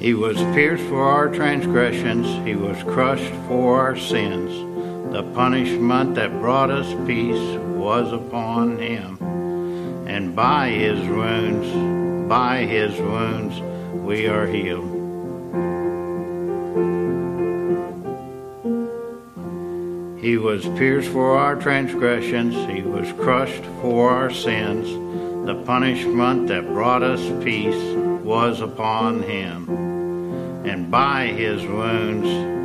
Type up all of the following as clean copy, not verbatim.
He was pierced for our transgressions, he was crushed for our sins. The punishment that brought us peace was upon him. And by his wounds, we are healed. He was pierced for our transgressions, he was crushed for our sins. The punishment that brought us peace was upon him. And by his wounds,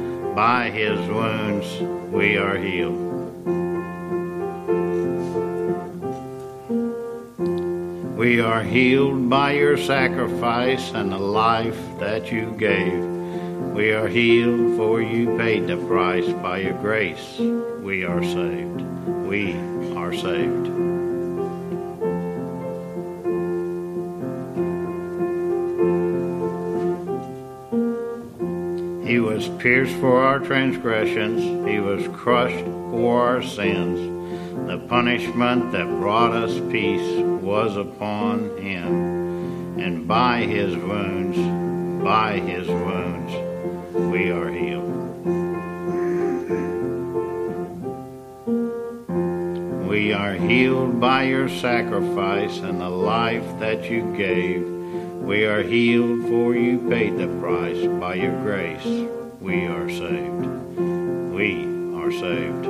we are healed. We are healed by your sacrifice and the life that you gave. We are healed, for you paid the price. By your grace, we are saved. We are saved. He was pierced for our transgressions. He was crushed for our sins. The punishment that brought us peace was upon him. And by his wounds, we are healed. We are healed by your sacrifice and the life that you gave. We are healed, for you paid the price. By your grace, we are saved. We are saved.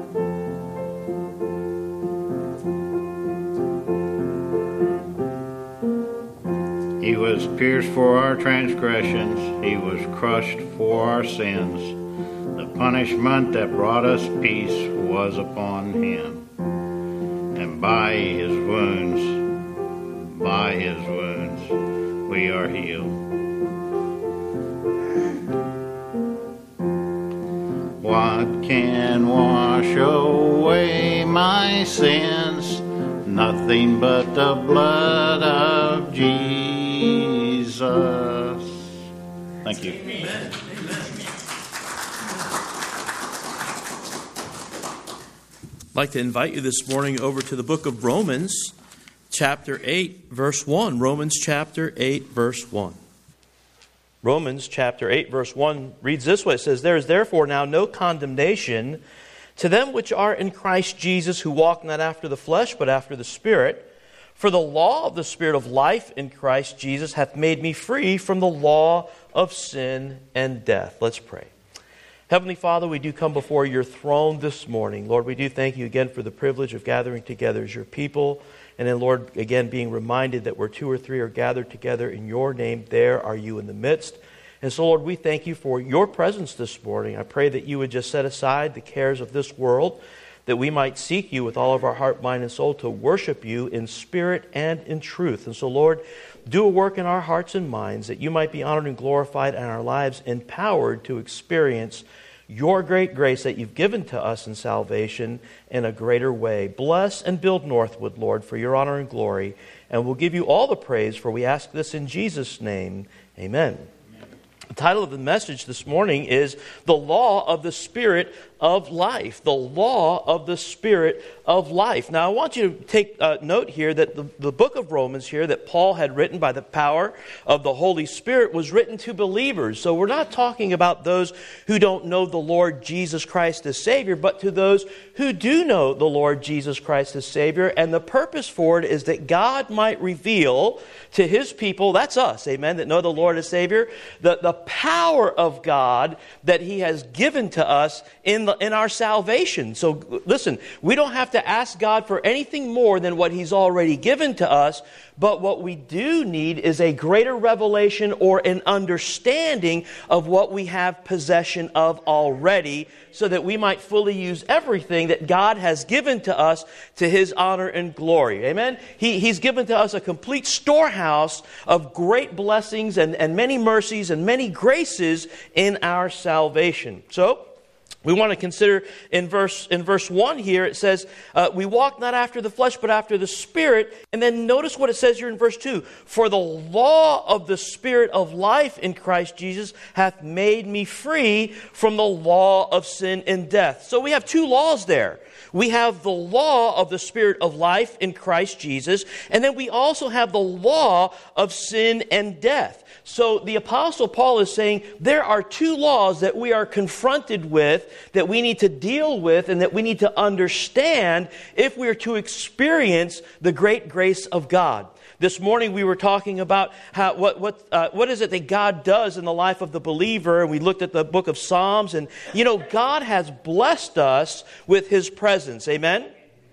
He was pierced for our transgressions. He was crushed for our sins. The punishment that brought us peace was upon him. And by his wounds, we are healed. What can wash away my sins? Nothing but the blood of Jesus. Thank you. Amen. I'd like to invite you this morning over to the book of Romans, chapter 8, verse 1. Romans chapter 8, verse 1. Romans chapter 8, verse 1 reads this way. It says, "There is therefore now no condemnation to them which are in Christ Jesus, who walk not after the flesh, but after the Spirit. For the law of the Spirit of life in Christ Jesus hath made me free from the law of sin and death." Let's pray. Heavenly Father, we do come before your throne this morning. Lord, we do thank you again for the privilege of gathering together as your people. And then, Lord, again, being reminded that where two or three are gathered together in your name, there are you in the midst. And so, Lord, we thank you for your presence this morning. I pray that you would just set aside the cares of this world, that we might seek you with all of our heart, mind, and soul to worship you in spirit and in truth. And so, Lord, do a work in our hearts and minds that you might be honored and glorified and our lives empowered to experience your great grace that you've given to us in salvation in a greater way. Bless and build Northwood, Lord, for your honor and glory. And we'll give you all the praise, for we ask this in Jesus' name. Amen. The title of the message this morning is The Law of the Spirit of Life. The Law of the Spirit of Life. Now, I want you to take note here that the book of Romans here that Paul had written by the power of the Holy Spirit was written to believers. So we're not talking about those who don't know the Lord Jesus Christ as Savior, but to those who do know the Lord Jesus Christ as Savior. And the purpose for it is that God might reveal to His people, that's us, amen, that know the Lord as Savior, the power of God that He has given to us in our salvation. So listen, we don't have to ask God for anything more than what He's already given to us, but what we do need is a greater revelation or an understanding of what we have possession of already, so that we might fully use everything that God has given to us to His honor and glory. Amen? He's given to us a complete storehouse of great blessings and many mercies and many graces in our salvation. So, We want to consider in verse 1 here, it says, we walk not after the flesh, but after the Spirit. And then notice what it says here in verse 2. For the law of the Spirit of life in Christ Jesus hath made me free from the law of sin and death. So we have two laws there. We have the law of the Spirit of life in Christ Jesus, and then we also have the law of sin and death. So the Apostle Paul is saying there are two laws that we are confronted with, that we need to deal with, and that we need to understand if we are to experience the great grace of God. This morning we were talking about how what is it that God does in the life of the believer, and we looked at the book of Psalms, and God has blessed us with His presence. Amen?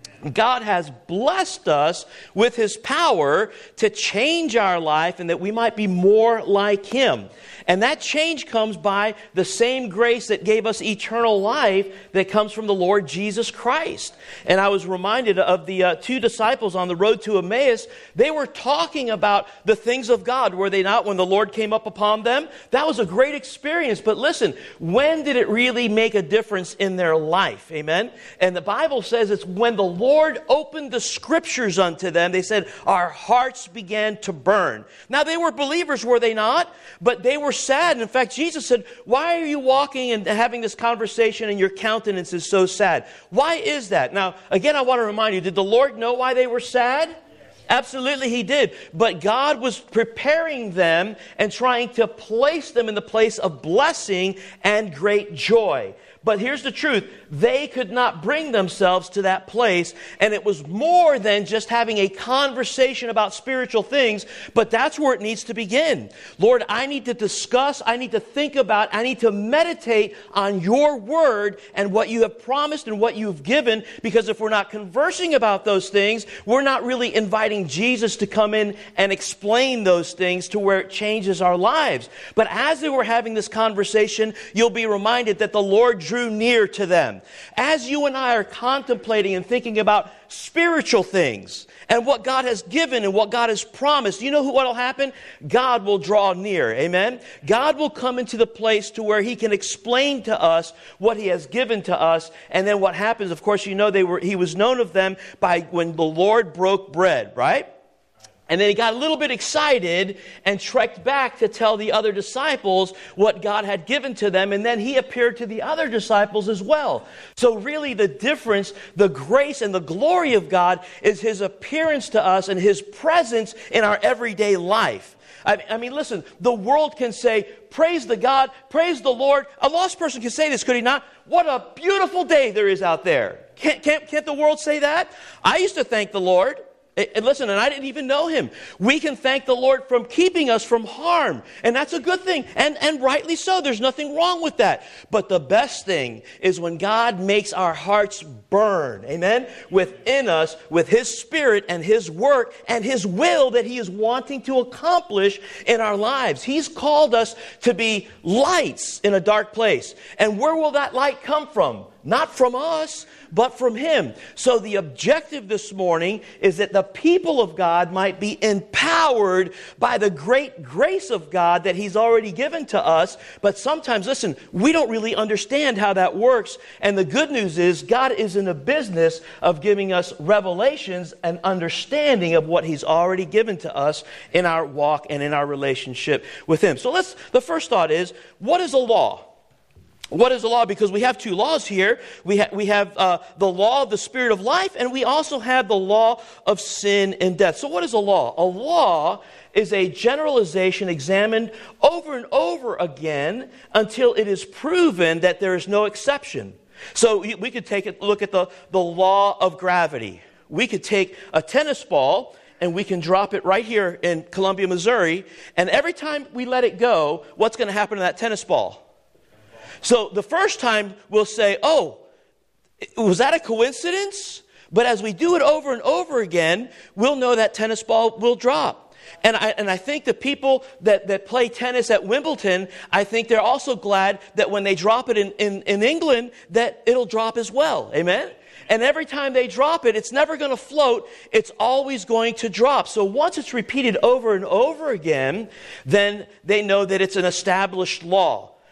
God has blessed us with His power to change our life and that we might be more like Him. And that change comes by the same grace that gave us eternal life that comes from the Lord Jesus Christ. And I was reminded of the two disciples on the road to Emmaus. They were talking about the things of God, were they not, when the Lord came up upon them? That was a great experience. But listen, when did it really make a difference in their life? Amen? And the Bible says it's when the Lord opened the Scriptures unto them, they said, our hearts began to burn. Now they were believers, were they not? But they were sad. And in fact, Jesus said, why are you walking and having this conversation and your countenance is so sad? Why is that? Now, again, I want to remind you, did the Lord know why they were sad? Absolutely, He did. But God was preparing them and trying to place them in the place of blessing and great joy. But here's the truth. They could not bring themselves to that place. And it was more than just having a conversation about spiritual things. But that's where it needs to begin. Lord, I need to discuss, I need to think about, I need to meditate on your word and what you have promised and what you've given. Because if we're not conversing about those things, we're not really inviting Jesus to come in and explain those things to where it changes our lives. But as they were having this conversation, you'll be reminded that the Lord drew near to them. As you and I are contemplating and thinking about spiritual things and what God has given and what God has promised, you know what will happen? God will draw near. Amen? God will come into the place to where He can explain to us what He has given to us. And then what happens, of course, He was known of them by when the Lord broke bread, right? And then He got a little bit excited and trekked back to tell the other disciples what God had given to them. And then He appeared to the other disciples as well. So really the difference, the grace and the glory of God is His appearance to us and His presence in our everyday life. I mean, listen, the world can say, praise the God, praise the Lord. A lost person can say this, could he not? What a beautiful day there is out there. Can't the world say that? I used to thank the Lord. And listen, and I didn't even know Him. We can thank the Lord from keeping us from harm. And that's a good thing. And rightly so. There's nothing wrong with that. But the best thing is when God makes our hearts burn. Amen? Within us, with His Spirit and His work and His will that He is wanting to accomplish in our lives. He's called us to be lights in a dark place. And where will that light come from? Not from us, but from Him. So the objective this morning is that the people of God might be empowered by the great grace of God that He's already given to us. But sometimes, listen, we don't really understand how that works. And the good news is God is in the business of giving us revelations and understanding of what He's already given to us in our walk and in our relationship with Him. So the first thought is, what is a law? What is the law? Because we have two laws here. We have the law of the Spirit of life, and we also have the law of sin and death. So what is a law? A law is a generalization examined over and over again until it is proven that there is no exception. So we could take a look at the law of gravity. We could take a tennis ball and we can drop it right here in Columbia, Missouri, and every time we let it go, what's going to happen to that tennis ball? So the first time we'll say, oh, was that a coincidence? But as we do it over and over again, we'll know that tennis ball will drop. And I think the people that play tennis at Wimbledon, I think they're also glad that when they drop it in England, that it'll drop as well. Amen? And every time they drop it, it's never going to float. It's always going to drop. So once it's repeated over and over again, then they know that it's an established law.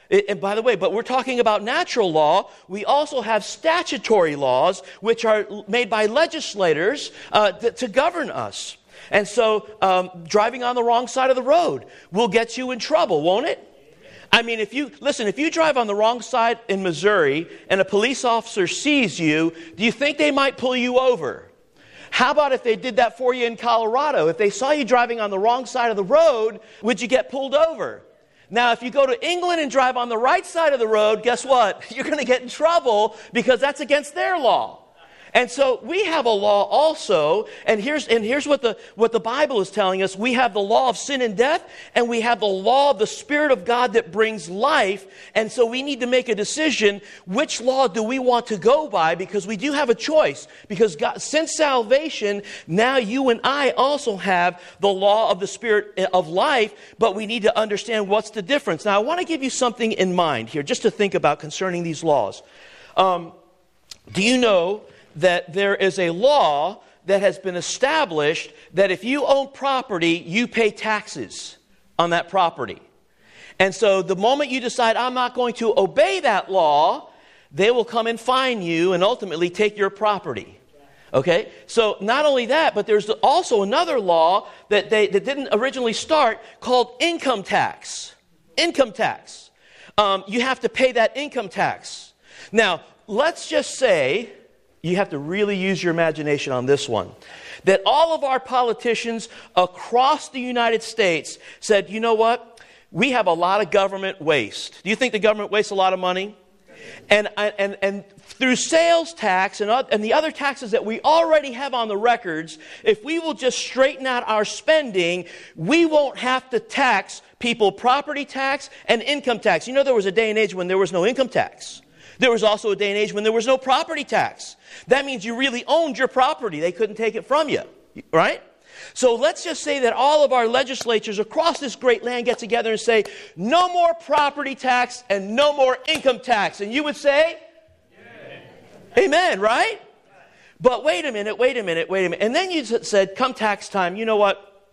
And by the way, but we're talking about natural law. We also have statutory laws, which are made by legislators to govern us. And so driving on the wrong side of the road will get you in trouble, won't it? I mean, if you drive on the wrong side in Missouri and a police officer sees you, do you think they might pull you over? How about if they did that for you in Colorado? If they saw you driving on the wrong side of the road, would you get pulled over? Now, if you go to England and drive on the right side of the road, guess what? You're going to get in trouble because that's against their law. And so we have a law also, and here's what the Bible is telling us. We have the law of sin and death, and we have the law of the Spirit of God that brings life. And so we need to make a decision, which law do we want to go by, because we do have a choice. Because God, since salvation, now you and I also have the law of the Spirit of life, but we need to understand what's the difference. Now, I want to give you something in mind here, just to think about concerning these laws. Do you know that there is a law that has been established that if you own property, you pay taxes on that property? And so the moment you decide, I'm not going to obey that law, they will come and fine you and ultimately take your property. Okay? So not only that, but there's also another law that didn't originally start called income tax. Income tax. You have to pay that income tax. Now, let's just say, you have to really use your imagination on this one, that all of our politicians across the United States said, you know what? We have a lot of government waste. Do you think the government wastes a lot of money? And through sales tax and the other taxes that we already have on the records, if we will just straighten out our spending, we won't have to tax people property tax and income tax. You know, there was a day and age when there was no income tax. There was also a day and age when there was no property tax. That means you really owned your property. They couldn't take it from you, right? So let's just say that all of our legislatures across this great land get together and say, no more property tax and no more income tax. And you would say, amen, right? But wait a minute. And then you said, come tax time, you know what?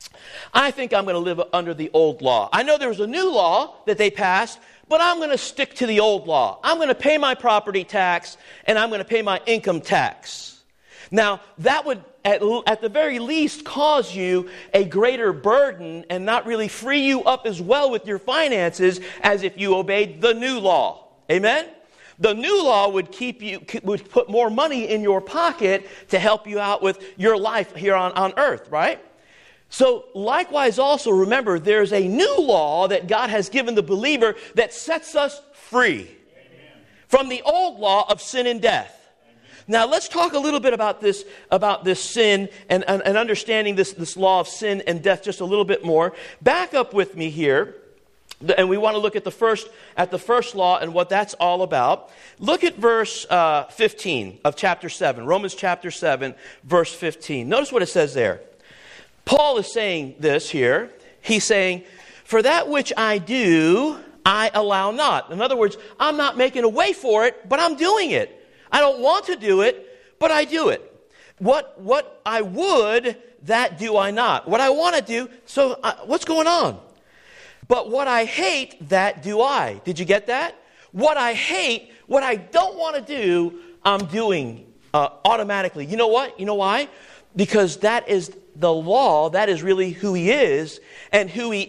I think I'm going to live under the old law. I know there was a new law that they passed, but I'm going to stick to the old law. I'm going to pay my property tax, and I'm going to pay my income tax. Now, that would, at the very least, cause you a greater burden and not really free you up as well with your finances as if you obeyed the new law. Amen? The new law would put more money in your pocket to help you out with your life here on earth, right? So likewise also, remember, there's a new law that God has given the believer that sets us free from the old law of sin and death. Now let's talk a little bit about this sin and understanding this law of sin and death just a little bit more. Back up with me here, and we want to look at the first law and what that's all about. Look at verse 15 of chapter 7, Romans chapter 7, verse 15. Notice what it says there. Paul is saying this here. He's saying, for that which I do, I allow not. In other words, I'm not making a way for it, but I'm doing it. I don't want to do it, but I do it. What I would, that do I not. What I want to do, so what's going on? But what I hate, that do I. Did you get that? What I hate, what I don't want to do, I'm doing automatically. You know what? You know why? Because that is the law, that is really who he is, and who he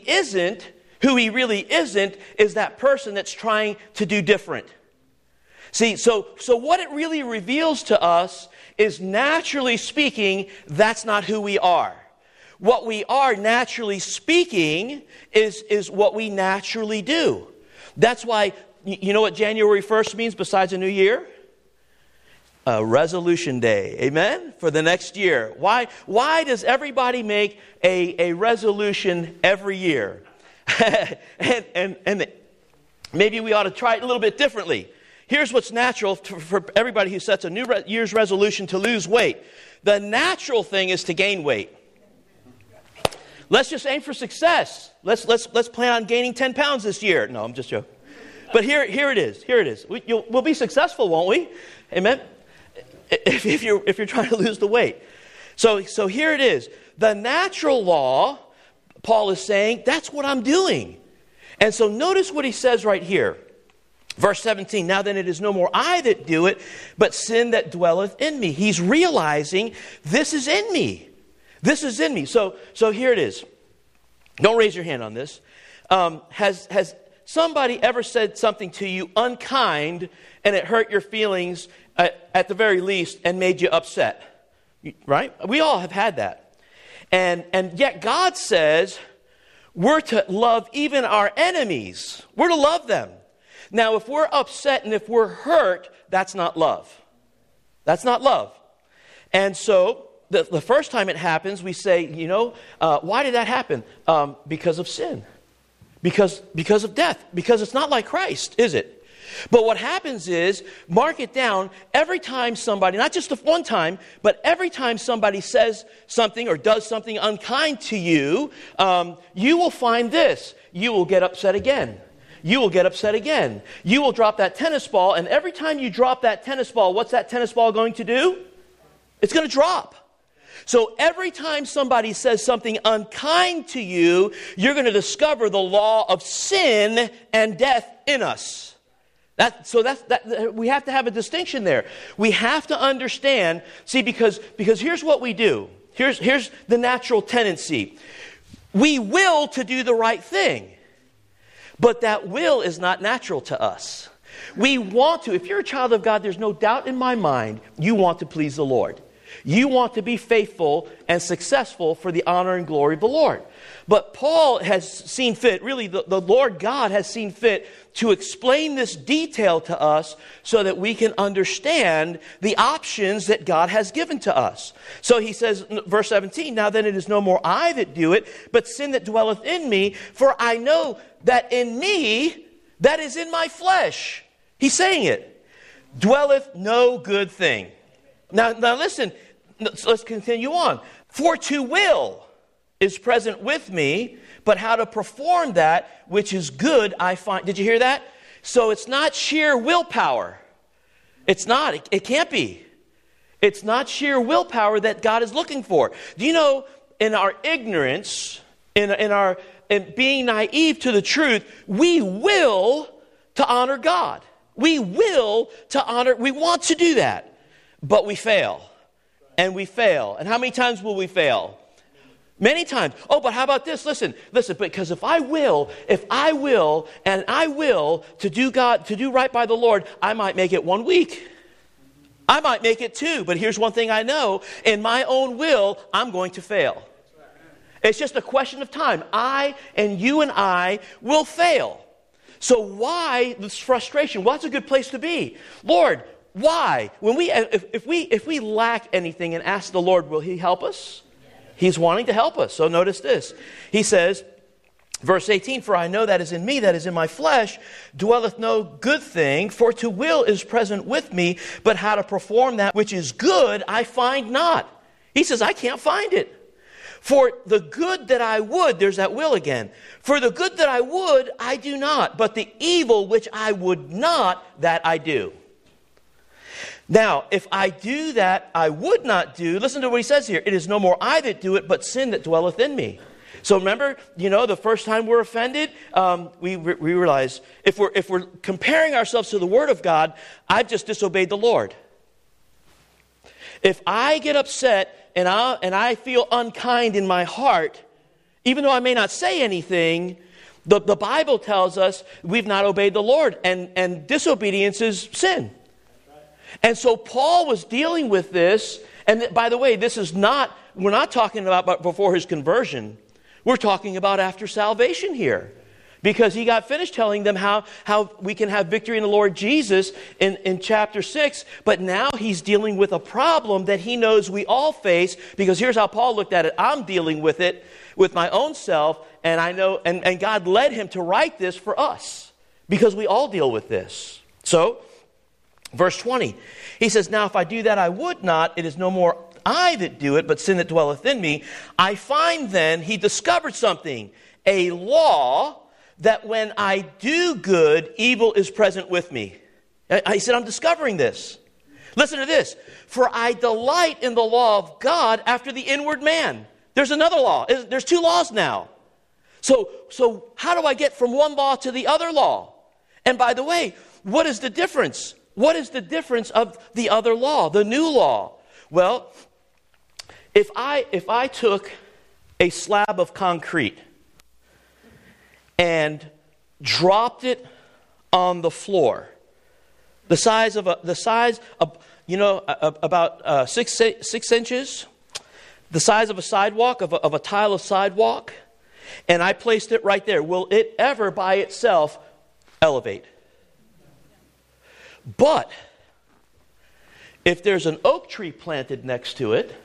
really isn't, is that person that's trying to do different. See, so what it really reveals to us is, naturally speaking, that's not who we are. What we are, naturally speaking, is what we naturally do. That's why, you know what January 1st means besides a new year? Resolution day, amen, for the next year. Why does everybody make a resolution every year? and maybe we ought to try it a little bit differently. Here's what's natural for everybody who sets a new year's resolution to lose weight. The natural thing is to gain weight. Let's just aim for success. Let's plan on gaining 10 pounds this year. No, I'm just joking. But here it is. We'll be successful, won't we? Amen. If you're trying to lose the weight. So here it is. The natural law, Paul is saying, that's what I'm doing. And so notice what he says right here. Verse 17, now then it is no more I that do it, but sin that dwelleth in me. He's realizing this is in me. This is in me. So here it is. Don't raise your hand on this. Has somebody ever said something to you unkind and it hurt your feelings at the very least and made you upset? Right? We all have had that. And yet God says we're to love even our enemies. We're to love them. Now, if we're upset and if we're hurt, that's not love. That's not love. And so, the first time it happens, we say, why did that happen? Because of sin. Because of death. Because it's not like Christ, is it? But what happens is, mark it down, every time somebody, not just one time, but every time somebody says something or does something unkind to you, you will find this. You will get upset again. You will get upset again. You will drop that tennis ball, and every time you drop that tennis ball, what's that tennis ball going to do? It's going to drop. So every time somebody says something unkind to you, you're going to discover the law of sin and death in us. We have to have a distinction there. We have to understand, because here's what we do. Here's the natural tendency. We will to do the right thing. But that will is not natural to us. We want to. If you're a child of God, there's no doubt in my mind you want to please the Lord. You want to be faithful and successful for the honor and glory of the Lord. But Paul has seen fit, really the Lord God has seen fit to explain this detail to us so that we can understand the options that God has given to us. So he says, verse 17, now then it is no more I that do it, but sin that dwelleth in me, for I know that in me, that is in my flesh. He's saying it. Dwelleth no good thing. Now listen, let's continue on. For to will is present with me, but how to perform that which is good I find. Did you hear that? So it's not sheer willpower. It's not. It can't be. It's not sheer willpower that God is looking for. Do you know, in our ignorance, in being naive to the truth, we will to honor God. We will to honor. We want to do that, but we fail. And we fail. And how many times will we fail? Many times. Oh, but how about this? Listen, because if I will to do right by the Lord, I might make it 1 week. I might make it 2. But here's one thing I know. In my own will, I'm going to fail. It's just a question of time. You and I will fail. So why this frustration? Well, that's a good place to be. Lord, why? If we lack anything and ask the Lord, will He help us? He's wanting to help us. So notice this. He says, verse 18, for I know that is in me, that is in my flesh, dwelleth no good thing, for to will is present with me, but how to perform that which is good I find not. He says, I can't find it. For the good that I would, there's that will again. For the good that I would, I do not, but the evil which I would not, that I do. Now, if I do that I would not do, listen to what he says here. It is no more I that do it, but sin that dwelleth in me. So remember, the first time we're offended, we realize if we're comparing ourselves to the Word of God, I've just disobeyed the Lord. If I get upset and I feel unkind in my heart, even though I may not say anything, the Bible tells us we've not obeyed the Lord, and disobedience is sin. And so Paul was dealing with this, and by the way, we're not talking about before his conversion. We're talking about after salvation here. Because he got finished telling them how we can have victory in the Lord Jesus in chapter 6. But now he's dealing with a problem that he knows we all face. Because here's how Paul looked at it. I'm dealing with it with my own self. And I know, and God led him to write this for us. Because we all deal with this. So, verse 20. He says, now if I do that I would not, it is no more I that do it, but sin that dwelleth in me. I find then, he discovered something. A law that when I do good, evil is present with me. He said, I'm discovering this. Listen to this. For I delight in the law of God after the inward man. There's another law. There's 2 laws now. So how do I get from one law to the other law? And by the way, what is the difference? What is the difference of the other law, the new law? Well, if I took a slab of concrete and dropped it on the floor, the size of about 6 inches, the size of a sidewalk, of a tile of sidewalk, and I placed it right there, will it ever by itself elevate? But if there's an oak tree planted next to it,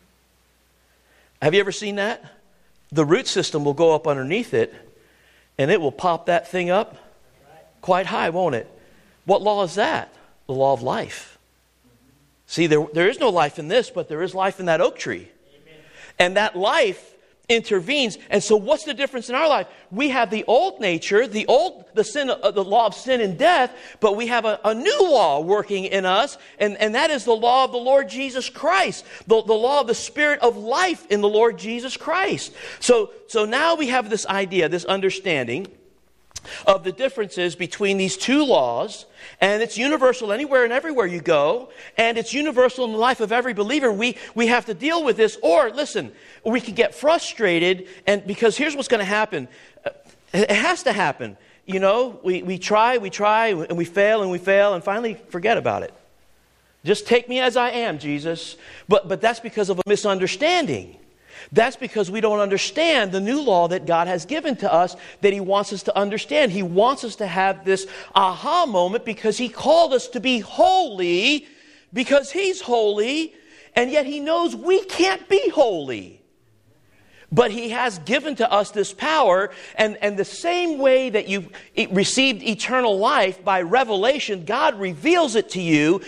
have you ever seen that? The root system will go up underneath it, and it will pop that thing up quite high, won't it? What law is that? The law of life. See, there is no life in this, but there is life in that oak tree. Amen. And that life intervenes. And so what's the difference in our life? We have the old nature, the law of sin and death, but we have a new law working in us, and that is the law of the Lord Jesus Christ, the law of the Spirit of life in the Lord Jesus Christ. So now we have this idea, this understanding of the differences between these two laws, and it's universal anywhere and everywhere you go, and it's universal in the life of every believer. We have to deal with this, or listen, we can get frustrated, and because here's what's going to happen. It has to happen. You know, we try, and we fail, and finally forget about it. Just take me as I am, Jesus. But that's because of a misunderstanding. That's because we don't understand the new law that God has given to us, that He wants us to understand. He wants us to have this aha moment because He called us to be holy because He's holy, and yet He knows we can't be holy. But He has given to us this power, and the same way that you received eternal life by revelation, God reveals it to you.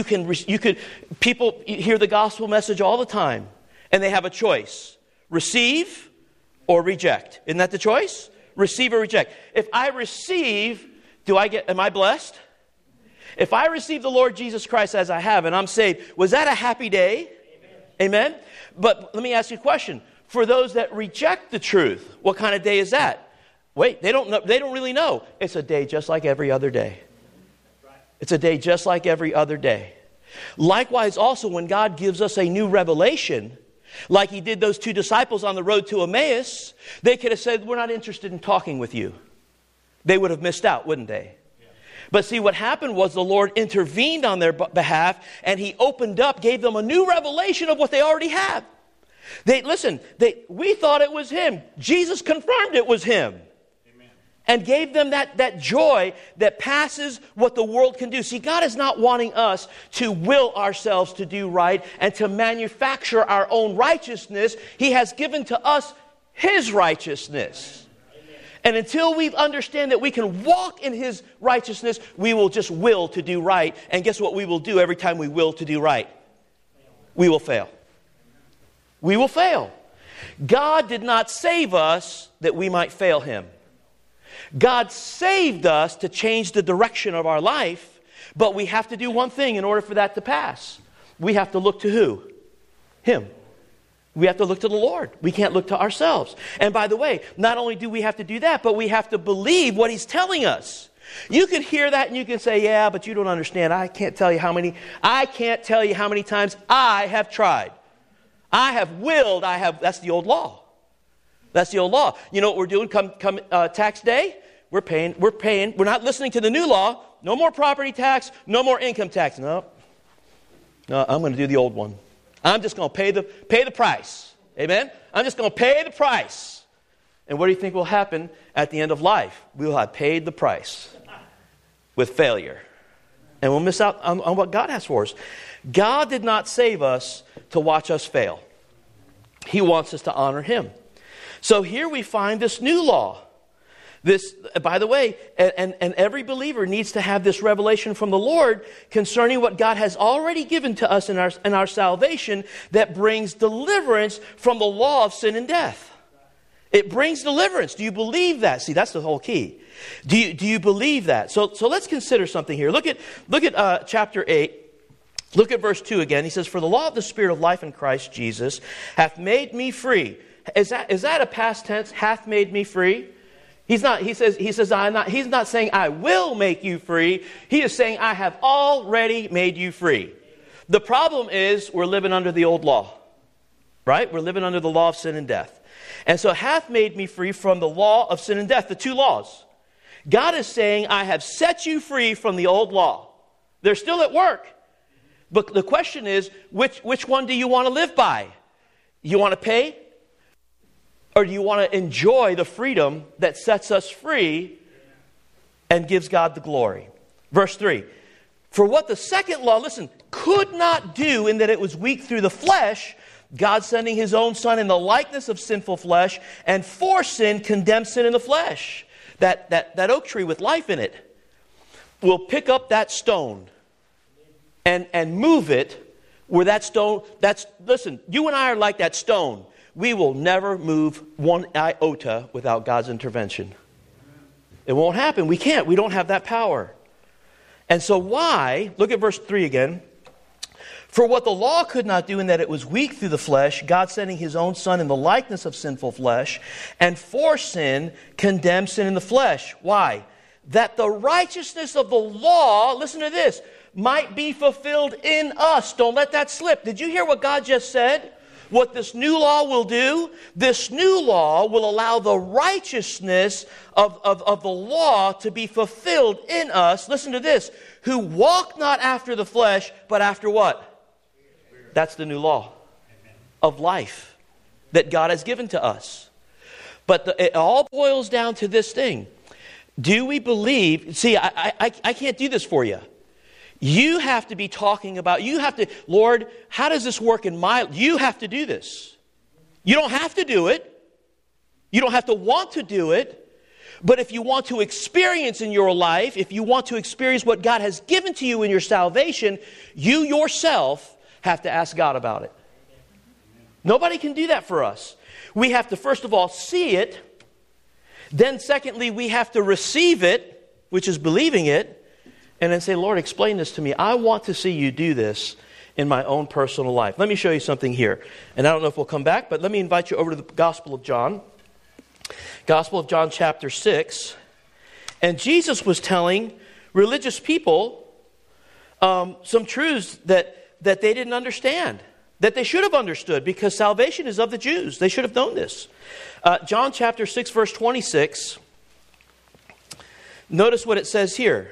People hear the gospel message all the time, and they have a choice. Receive or reject. Isn't that the choice? Receive or reject. If I receive, am I blessed? If I receive the Lord Jesus Christ as I have and I'm saved, was that a happy day? Amen. Amen? But let me ask you a question. For those that reject the truth, what kind of day is that? Wait, they don't really know. It's a day just like every other day. It's a day just like every other day. Likewise also, when God gives us a new revelation, like He did those two disciples on the road to Emmaus, they could have said, we're not interested in talking with you. They would have missed out, wouldn't they? Yeah. But see, what happened was the Lord intervened on their behalf, and He opened up, gave them a new revelation of what they already had. We thought it was Him. Jesus confirmed it was Him. And gave them that joy that passes what the world can do. See, God is not wanting us to will ourselves to do right and to manufacture our own righteousness. He has given to us His righteousness. Amen. And until we understand that we can walk in His righteousness, we will just will to do right. And guess what we will do every time we will to do right? We will fail. We will fail. God did not save us that we might fail Him. God saved us to change the direction of our life, but we have to do one thing in order for that to pass. We have to look to who? Him. We have to look to the Lord. We can't look to ourselves. And by the way, not only do we have to do that, but we have to believe what He's telling us. You could hear that and you can say, yeah, but you don't understand. I can't tell you how many times I have tried. I have willed, that's the old law. That's the old law. You know what we're doing come tax day? We're paying. We're not listening to the new law. No more property tax. No more income tax. No, I'm going to do the old one. I'm just going to pay the price. Amen? I'm just going to pay the price. And what do you think will happen at the end of life? We will have paid the price with failure. And we'll miss out on what God has for us. God did not save us to watch us fail. He wants us to honor Him. So here we find this new law. This, by the way, and every believer needs to have this revelation from the Lord concerning what God has already given to us in our salvation that brings deliverance from the law of sin and death. It brings deliverance. Do you believe that? See, that's the whole key. Do you believe that? So let's consider something here. Look at chapter 8. Look at verse 2 again. He says, "For the law of the Spirit of life in Christ Jesus hath made me free." Is that a past tense? Hath made me free? He's not saying I will make you free. He is saying I have already made you free. The problem is we're living under the old law. Right? We're living under the law of sin and death. And so hath made me free from the law of sin and death, the two laws. God is saying, I have set you free from the old law. They're still at work. But the question is, which one do you want to live by? You want to pay? Or do you want to enjoy the freedom that sets us free and gives God the glory? Verse 3. For what the second law, listen, could not do in that it was weak through the flesh, God sending his own Son in the likeness of sinful flesh, and for sin condemned sin in the flesh. That oak tree with life in it will pick up that stone and move it where that stone, listen, you and I are like that stone. We will never move one iota without God's intervention. It won't happen. We can't. We don't have that power. And so why, look at verse 3 again. For what the law could not do in that it was weak through the flesh, God sending his own Son in the likeness of sinful flesh, and for sin, condemned sin in the flesh. Why? That the righteousness of the law, listen to this, might be fulfilled in us. Don't let that slip. Did you hear what God just said? What this new law will do? This new law will allow the righteousness of the law to be fulfilled in us. Listen to this. Who walk not after the flesh, but after what? That's the new law of life that God has given to us. But it all boils down to this thing. Do we believe? See, I can't do this for you. You have to be talking about, Lord, how does this work in my life? You have to do this. You don't have to do it. You don't have to want to do it. But if you want to experience in your life, if you want to experience what God has given to you in your salvation, you yourself have to ask God about it. Nobody can do that for us. We have to, first of all, see it. Then secondly, we have to receive it, which is believing it. And then say, Lord, explain this to me. I want to see you do this in my own personal life. Let me show you something here. And I don't know if we'll come back, but let me invite you over to the Gospel of John. Gospel of John chapter 6. And Jesus was telling religious people some truths that they didn't understand, that they should have understood, because salvation is of the Jews. They should have known this. John chapter 6, verse 26. Notice what it says here.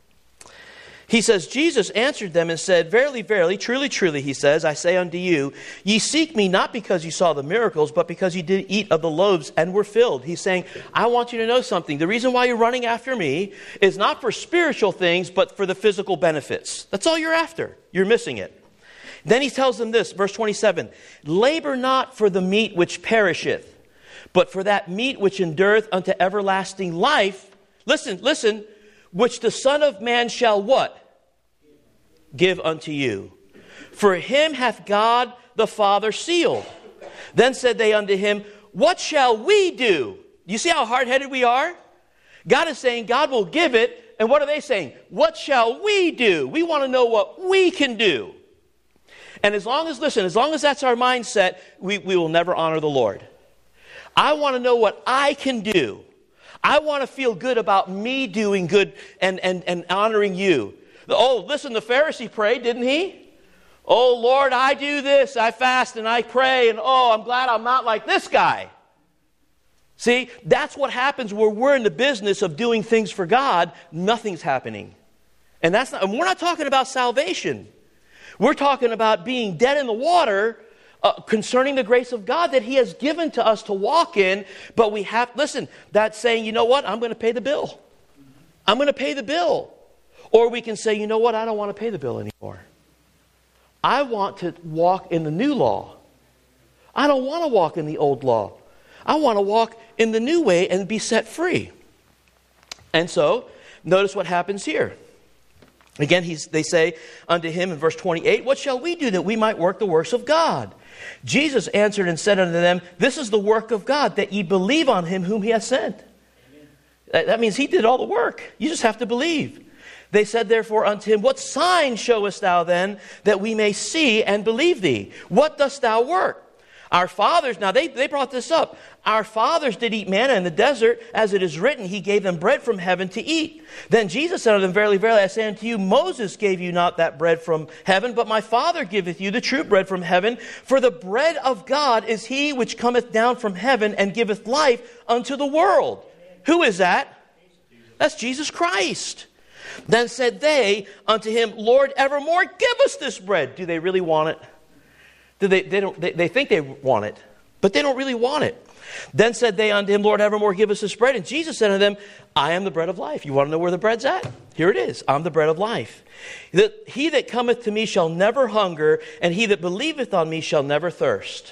He says, Jesus answered them and said, Verily, verily, truly, truly, he says, I say unto you, ye seek me not because you saw the miracles, but because you did eat of the loaves and were filled. He's saying, I want you to know something. The reason why you're running after me is not for spiritual things, but for the physical benefits. That's all you're after. You're missing it. Then he tells them this, verse 27, Labor not for the meat which perisheth, but for that meat which endureth unto everlasting life. Listen, which the Son of Man shall what? Give unto you. For him hath God the Father sealed. Then said they unto him, What shall we do? You see how hard-headed we are? God is saying God will give it. And what are they saying? What shall we do? We want to know what we can do. And as long as that's our mindset, we will never honor the Lord. I want to know what I can do. I want to feel good about me doing good and honoring you. Oh, listen, the Pharisee prayed, didn't he? Oh, Lord, I do this. I fast and I pray. And oh, I'm glad I'm not like this guy. See, that's what happens where we're in the business of doing things for God. Nothing's happening. And we're not talking about salvation. We're talking about being dead in the water concerning the grace of God that he has given to us to walk in. But we have, that's saying, you know what? I'm going to pay the bill. I'm going to pay the bill. Or we can say, you know what? I don't want to pay the bill anymore. I want to walk in the new law. I don't want to walk in the old law. I want to walk in the new way and be set free. And so, notice what happens here. Again, they say unto him in verse 28, What shall we do that we might work the works of God? Jesus answered and said unto them, This is the work of God, that ye believe on him whom he hath sent. That means he did all the work. You just have to believe. They said therefore unto him, What sign showest thou then, that we may see and believe thee? What dost thou work? Our fathers, now they brought this up. Our fathers did eat manna in the desert, as it is written, he gave them bread from heaven to eat. Then Jesus said unto them, verily, verily, I say unto you, Moses gave you not that bread from heaven, but my Father giveth you the true bread from heaven. For the bread of God is he which cometh down from heaven and giveth life unto the world. Who is that? That's Jesus Christ. Then said they unto him, Lord, evermore give us this bread. Do they really want it? They think they want it, but they don't really want it. Then said they unto him, Lord, evermore give us this bread. And Jesus said unto them, I am the bread of life. You want to know where the bread's at? Here it is. I'm the bread of life. He that cometh to me shall never hunger, and he that believeth on me shall never thirst.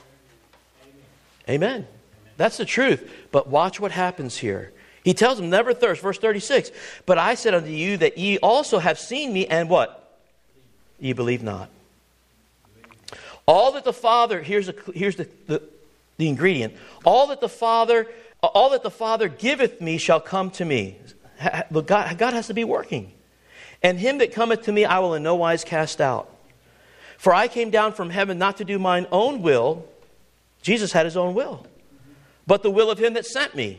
Amen. That's the truth. But watch what happens here. He tells them, never thirst. Verse 36. But I said unto you that ye also have seen me, and what? Ye believe not. All that the Father, here's the ingredient. All that the Father giveth me shall come to me. God has to be working. And him that cometh to me I will in no wise cast out. For I came down from heaven not to do mine own will. Jesus had his own will. But the will of him that sent me.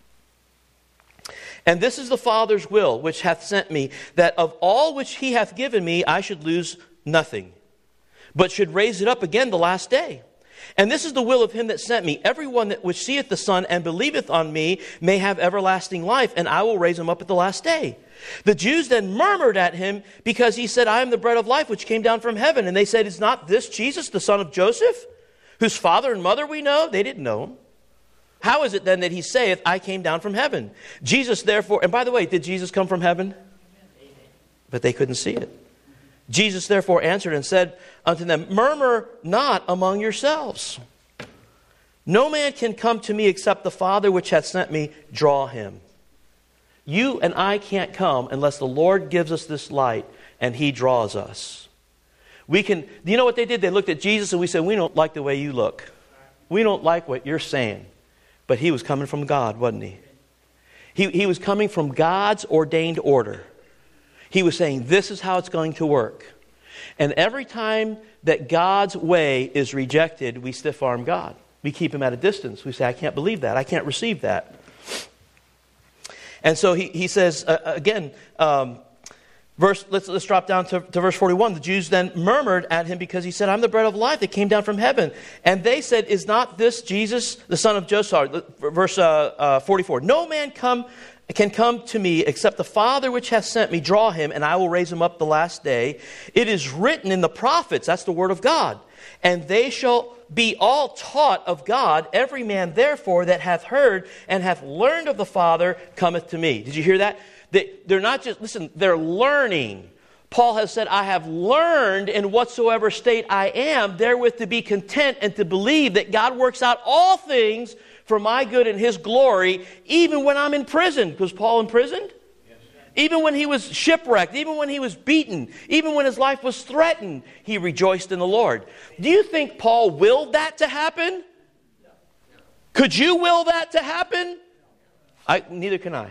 And this is the Father's will which hath sent me, that of all which he hath given me I should lose nothing, but should raise it up again the last day. And this is the will of him that sent me. Everyone that which seeth the Son and believeth on me may have everlasting life, and I will raise him up at the last day. The Jews then murmured at him, because he said, I am the bread of life which came down from heaven. And they said, is not this Jesus, the son of Joseph, whose father and mother we know? They didn't know him. How is it then that he saith, I came down from heaven? Jesus therefore, and by the way, did Jesus come from heaven? But they couldn't see it. Jesus therefore answered and said unto them, murmur not among yourselves. No man can come to me except the Father which hath sent me draw him. You and I can't come unless the Lord gives us this light and he draws us. Do you know what they did? They looked at Jesus and we said, we don't like the way you look. We don't like what you're saying. But he was coming from God, wasn't he? He was coming from God's ordained order. He was saying, this is how it's going to work. And every time that God's way is rejected, we stiff-arm God. We keep him at a distance. We say, I can't believe that. I can't receive that. And so he says, again, let's drop down to verse 41. The Jews then murmured at him because he said, I'm the bread of life that came down from heaven. And they said, is not this Jesus, the son of Joseph? Verse 44. No man can come to me except the Father which hath sent me draw him, and I will raise him up the last day. It is written in the prophets, that's the word of God, and they shall be all taught of God. Every man therefore that hath heard and hath learned of the Father cometh to me. Did you hear that? They're not just, listen, they're learning. Paul has said, I have learned in whatsoever state I am, therewith to be content and to believe that God works out all things for my good and his glory, even when I'm in prison. Was Paul imprisoned? Yes. Even when he was shipwrecked, even when he was beaten, even when his life was threatened, he rejoiced in the Lord. Do you think Paul willed that to happen? No. Could you will that to happen? Neither can I.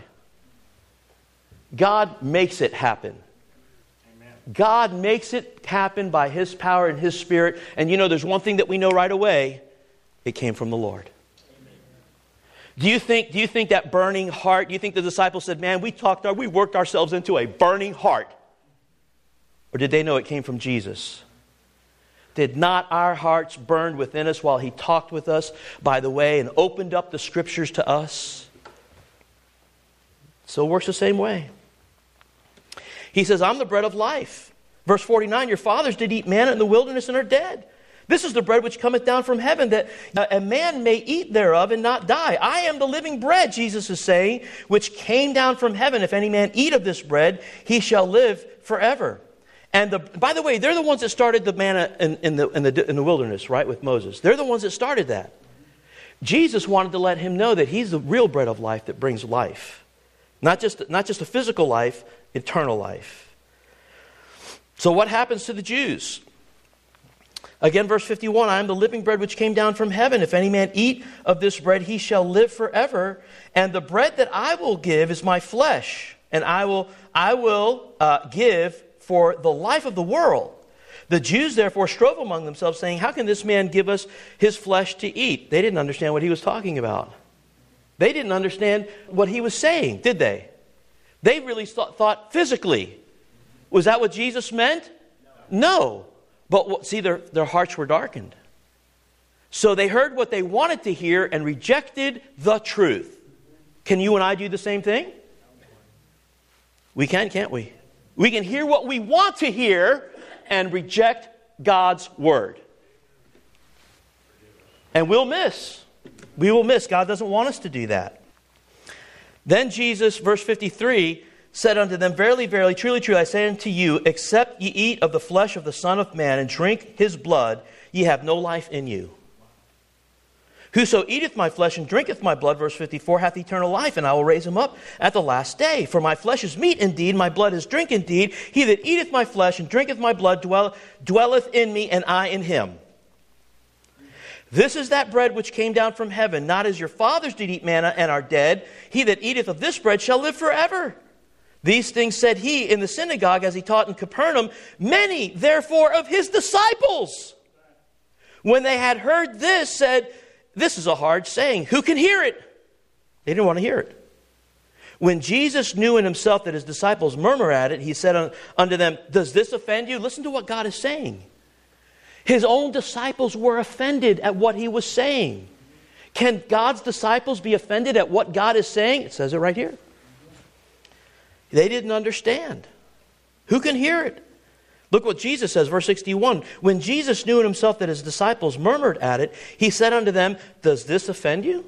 God makes it happen. Amen. God makes it happen by his power and his Spirit. And you know, there's one thing that we know right away. It came from the Lord. Do you think that burning heart, do you think the disciples said, man, we worked ourselves into a burning heart? Or did they know it came from Jesus? Did not our hearts burn within us while he talked with us by the way and opened up the scriptures to us? So it works the same way. He says, I'm the bread of life. Verse 49, your fathers did eat manna in the wilderness and are dead. This is the bread which cometh down from heaven, that a man may eat thereof and not die. I am the living bread, Jesus is saying, which came down from heaven. If any man eat of this bread, he shall live forever. And by the way, they're the ones that started the manna in the wilderness, right, with Moses. They're the ones that started that. Jesus wanted to let him know that he's the real bread of life that brings life. Not just a physical life, eternal life. So what happens to the Jews? Again, verse 51, I am the living bread which came down from heaven. If any man eat of this bread, he shall live forever. And the bread that I will give is my flesh. And I will give for the life of the world. The Jews therefore strove among themselves, saying, how can this man give us his flesh to eat? They didn't understand what he was talking about. They didn't understand what he was saying, did they? They really thought physically. Was that what Jesus meant? No. But see, their hearts were darkened. So they heard what they wanted to hear and rejected the truth. Can you and I do the same thing? We can, can't we? We can hear what we want to hear and reject God's word. And we'll miss. We will miss. God doesn't want us to do that. Then Jesus, verse 53, said unto them, verily, verily, truly, truly, I say unto you, except ye eat of the flesh of the Son of Man and drink his blood, ye have no life in you. Whoso eateth my flesh and drinketh my blood, verse 54, hath eternal life, and I will raise him up at the last day. For my flesh is meat indeed, my blood is drink indeed. He that eateth my flesh and drinketh my blood dwelleth in me, and I in him. This is that bread which came down from heaven, not as your fathers did eat manna and are dead. He that eateth of this bread shall live forever. These things said he in the synagogue as he taught in Capernaum. Many, therefore, of his disciples, when they had heard this, said, this is a hard saying. Who can hear it? They didn't want to hear it. When Jesus knew in himself that his disciples murmur at it, he said unto them, does this offend you? Listen to what God is saying. His own disciples were offended at what he was saying. Can God's disciples be offended at what God is saying? It says it right here. They didn't understand. Who can hear it? Look what Jesus says, verse 61. When Jesus knew in himself that his disciples murmured at it, he said unto them, does this offend you?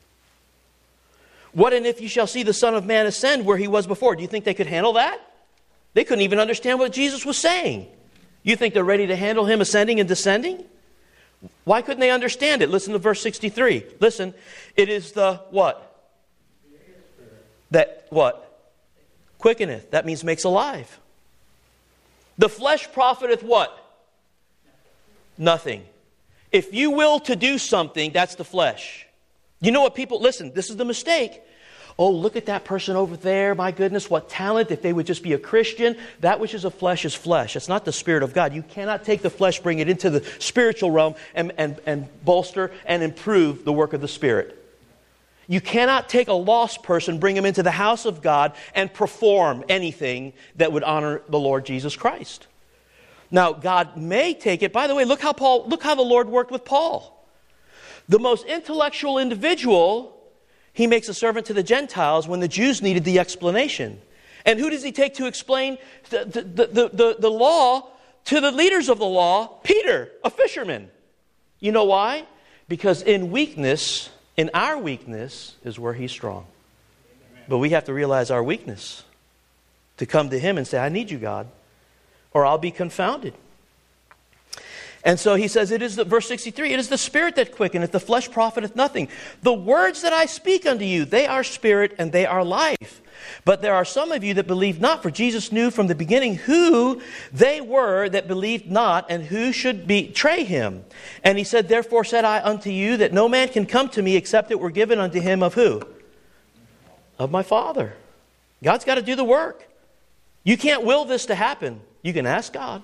What and if you shall see the Son of Man ascend where he was before? Do you think they could handle that? They couldn't even understand what Jesus was saying. You think they're ready to handle him ascending and descending? Why couldn't they understand it? Listen to verse 63. Listen, it is the what? That what? Quickeneth. That means makes alive. The flesh profiteth what? Nothing. If you will to do something, that's the flesh. You know what people, listen, this is the mistake. Oh, look at that person over there. My goodness, what talent. If they would just be a Christian, that which is of flesh is flesh. It's not the Spirit of God. You cannot take the flesh, bring it into the spiritual realm and bolster and improve the work of the Spirit. You cannot take a lost person, bring him into the house of God, and perform anything that would honor the Lord Jesus Christ. Now, God may take it. By the way, look how the Lord worked with Paul. The most intellectual individual, he makes a servant to the Gentiles when the Jews needed the explanation. And who does he take to explain the law to the leaders of the law? Peter, a fisherman. You know why? Because in our weakness is where he's strong. But we have to realize our weakness to come to him and say, I need you, God, or I'll be confounded. And so he says, it is verse 63, it is the Spirit that quickeneth, the flesh profiteth nothing. The words that I speak unto you, they are spirit and they are life. But there are some of you that believe not, for Jesus knew from the beginning who they were that believed not and who should betray him. And he said, therefore said I unto you that no man can come to me except it were given unto him of who? Of my Father. God's got to do the work. You can't will this to happen. You can ask God.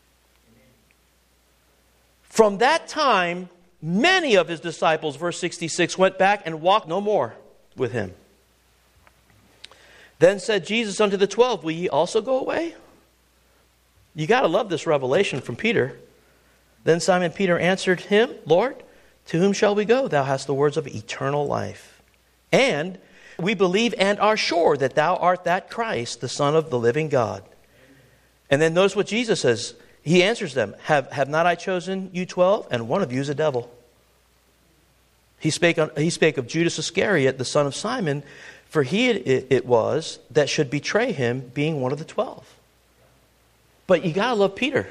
From that time, many of his disciples, verse 66, went back and walked no more with him. Then said Jesus unto the 12, will ye also go away? You got to love this revelation from Peter. Then Simon Peter answered him, Lord, to whom shall we go? Thou hast the words of eternal life. And we believe and are sure that thou art that Christ, the Son of the living God. And then notice what Jesus says. He answers them, have not I chosen you 12? And one of you is a devil. He spake of Judas Iscariot, the son of Simon, for he it was that should betray him, being one of the 12. But you got to love Peter.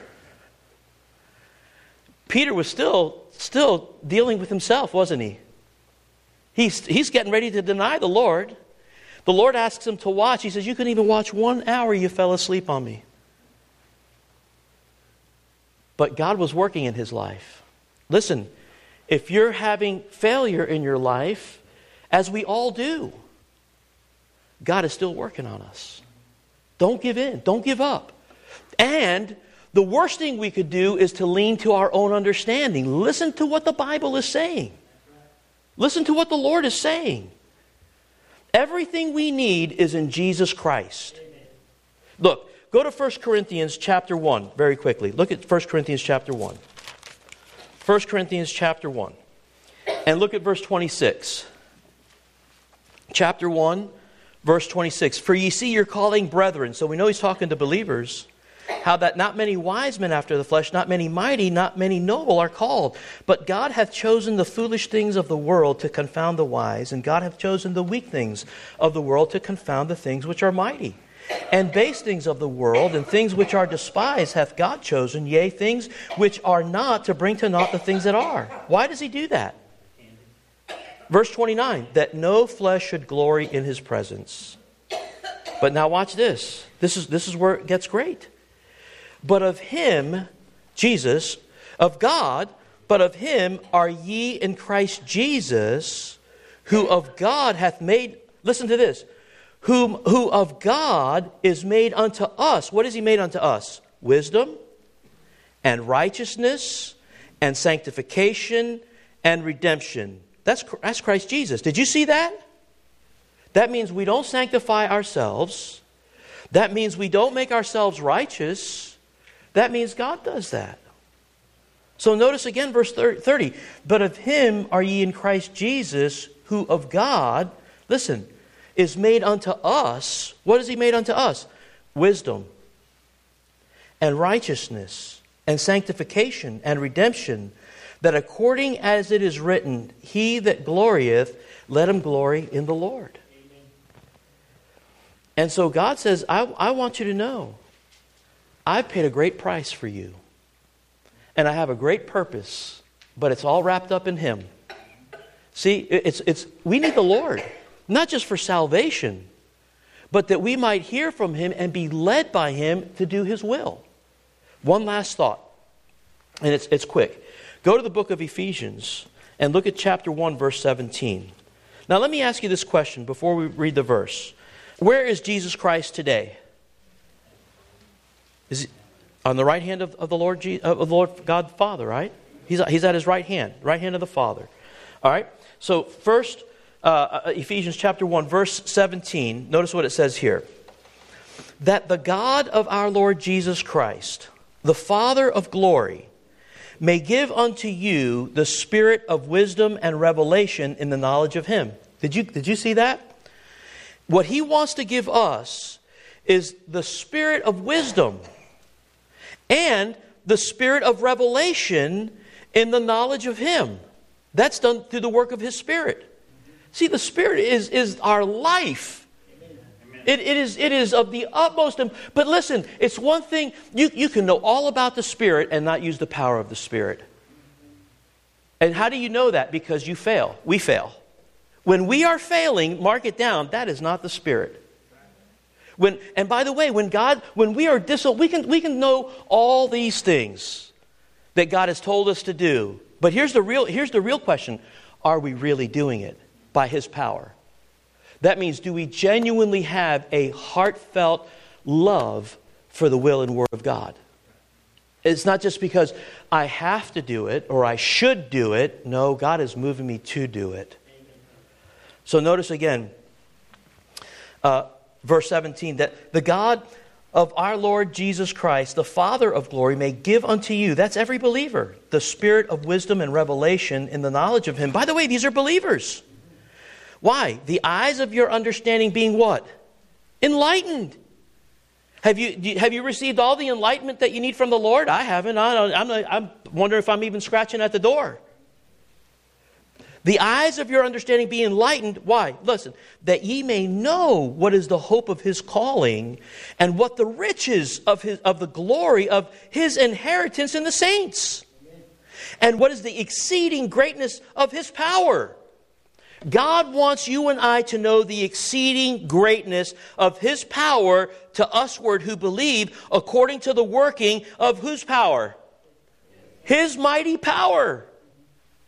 Peter was still dealing with himself, wasn't he? He's getting ready to deny the Lord. The Lord asks him to watch. He says, you couldn't even watch 1 hour, you fell asleep on me. But God was working in his life. Listen, if you're having failure in your life, as we all do, God is still working on us. Don't give in. Don't give up. And The worst thing we could do is to lean to our own understanding. Listen to what the Bible is saying. Listen to what the Lord is saying. Everything we need is in Jesus Christ. Look, go to 1 Corinthians chapter 1 very quickly. Look at 1 Corinthians chapter 1. 1 Corinthians chapter 1. And look at verse 26. Chapter 1, verse 26. For ye see your calling, brethren. So we know he's talking to believers. How that not many wise men after the flesh, not many mighty, not many noble are called. But God hath chosen the foolish things of the world to confound the wise. And God hath chosen the weak things of the world to confound the things which are mighty. And base things of the world and things which are despised hath God chosen, yea, things which are not, to bring to naught the things that are. Why does he do that? Verse 29, that no flesh should glory in his presence. But now watch this. This is where it gets great. But of him, Jesus, of God, but of him are ye in Christ Jesus, who of God hath made, listen to this, who of God is made unto us. What is he made unto us? Wisdom and righteousness and sanctification and redemption. That's Christ Jesus. Did you see that? That means we don't sanctify ourselves. That means we don't make ourselves righteous. That means God does that. So notice again verse 30. But of him are ye in Christ Jesus, who of God, listen, is made unto us. What is he made unto us? Wisdom and righteousness and sanctification and redemption, that according as it is written, he that glorieth, let him glory in the Lord. Amen. And so God says, I want you to know, I've paid a great price for you. And I have a great purpose, but it's all wrapped up in him. See, we need the Lord, not just for salvation, but that we might hear from him and be led by him to do his will. One last thought, and it's quick. Go to the book of Ephesians and look at chapter 1, verse 17. Now let me ask you this question before we read the verse. Where is Jesus Christ today? Is he on the right hand of the Lord God the Father, right? He's at his right hand of the Father. All right? So first, Ephesians chapter 1, verse 17. Notice what it says here. That the God of our Lord Jesus Christ, the Father of glory, may give unto you the spirit of wisdom and revelation in the knowledge of him. Did you see that? What he wants to give us is the spirit of wisdom and the spirit of revelation in the knowledge of him. That's done through the work of his Spirit. See, the Spirit is our life. It is of the utmost. But listen, it's one thing, you can know all about the Spirit and not use the power of the Spirit. And how do you know that? Because you fail. We fail. When we are failing, mark it down, that is not the Spirit. And by the way, when we are disobedient, we can know all these things that God has told us to do. But here's the real question. Are we really doing it by his power? That means, do we genuinely have a heartfelt love for the will and word of God? It's not just because I have to do it or I should do it. No, God is moving me to do it. So notice again, verse 17, that the God of our Lord Jesus Christ, the Father of glory, may give unto you, that's every believer, the spirit of wisdom and revelation in the knowledge of him. By the way, these are believers. Why? The eyes of your understanding being what? Enlightened. Have you received all the enlightenment that you need from the Lord? I haven't. I'm wondering if I'm even scratching at the door. The eyes of your understanding be enlightened. Why? Listen, that ye may know what is the hope of his calling, and what the riches of the glory of his inheritance in the saints, and what is the exceeding greatness of his power. God wants you and I to know the exceeding greatness of his power to usward who believe, according to the working of whose power? His mighty power.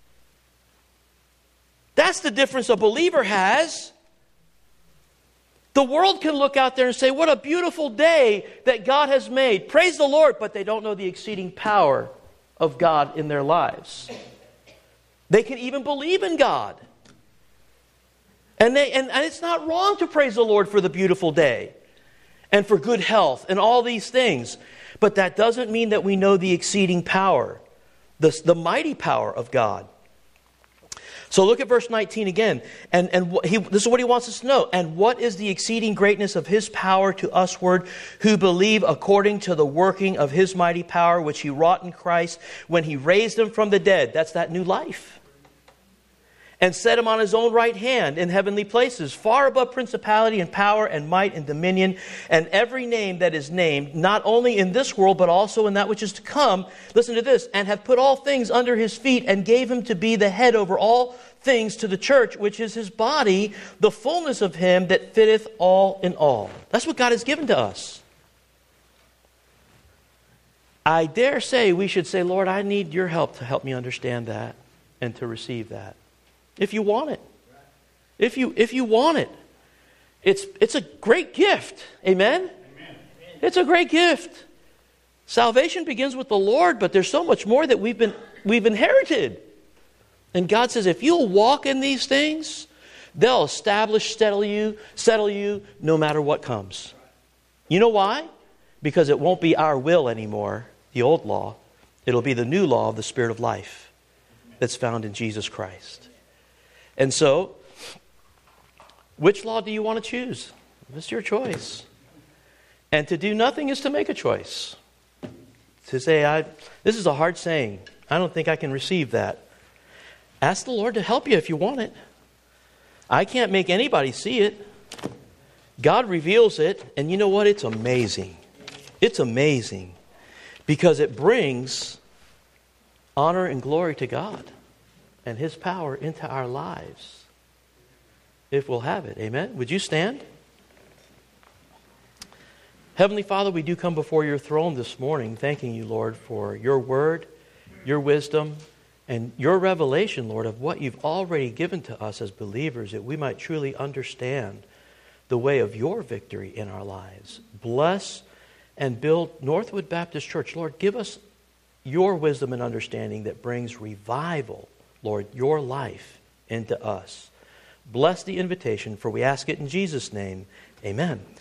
That's the difference a believer has. The world can look out there and say, what a beautiful day that God has made. Praise the Lord, but they don't know the exceeding power of God in their lives. They can even believe in God. And it's not wrong to praise the Lord for the beautiful day and for good health and all these things. But that doesn't mean that we know the exceeding power, the mighty power of God. So look at verse 19 again. This is what he wants us to know. And what is the exceeding greatness of his power to usward who believe according to the working of his mighty power, which he wrought in Christ when he raised him from the dead. That's that new life. And set him on his own right hand in heavenly places, far above principality and power and might and dominion, and every name that is named, not only in this world, but also in that which is to come. Listen to this. And have put all things under his feet, and gave him to be the head over all things to the church, which is his body, the fullness of him that fitteth all in all. That's what God has given to us. I dare say we should say, Lord, I need your help to help me understand that and to receive that. If you want it. If you want it. It's a great gift. Amen? Amen? It's a great gift. Salvation begins with the Lord, but there's so much more that we've inherited. And God says, if you'll walk in these things, they'll establish, settle you, no matter what comes. You know why? Because it won't be our will anymore, the old law. It'll be the new law of the Spirit of life that's found in Jesus Christ. And so, which law do you want to choose? It's your choice. And to do nothing is to make a choice. To say, this is a hard saying. I don't think I can receive that. Ask the Lord to help you if you want it. I can't make anybody see it. God reveals it, and you know what? It's amazing. It's amazing. Because it brings honor and glory to God and his power into our lives, if we'll have it. Amen? Would you stand? Heavenly Father, we do come before your throne this morning, thanking you, Lord, for your word, your wisdom, and your revelation, Lord, of what you've already given to us as believers, that we might truly understand the way of your victory in our lives. Bless and build Northwood Baptist Church. Lord, give us your wisdom and understanding that brings revival, Lord, your life into us. Bless the invitation, for we ask it in Jesus' name. Amen.